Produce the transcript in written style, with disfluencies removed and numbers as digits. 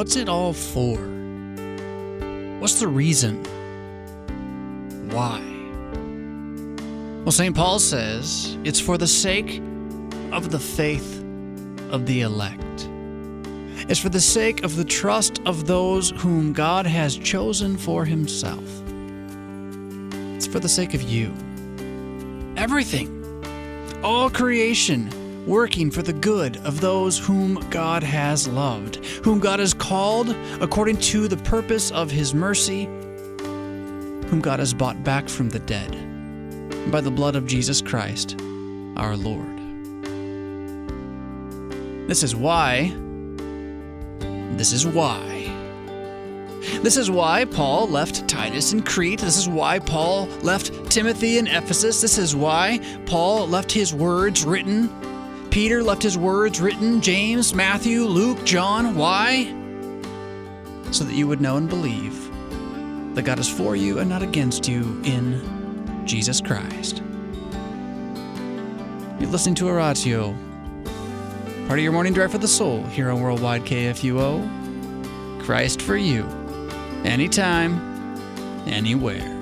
What's it all for? What's the reason? Why? Well, St. Paul says it's for the sake of the faith of the elect. It's for the sake of the trust of those whom God has chosen for himself. It's for the sake of you. Everything. All creation working for the good of those whom God has loved, whom God has called according to the purpose of his mercy, whom God has bought back from the dead by the blood of Jesus Christ, our Lord. This is why Paul left Titus in Crete. This is why Paul left Timothy in Ephesus. This is why Paul left his words written. Peter left his words written. James, Matthew, Luke, John. Why? So that you would know and believe that God is for you and not against you in Jesus Christ. You're listening to Oratio, part of your morning drive for the soul here on Worldwide KFUO. Christ for you, anytime, anywhere.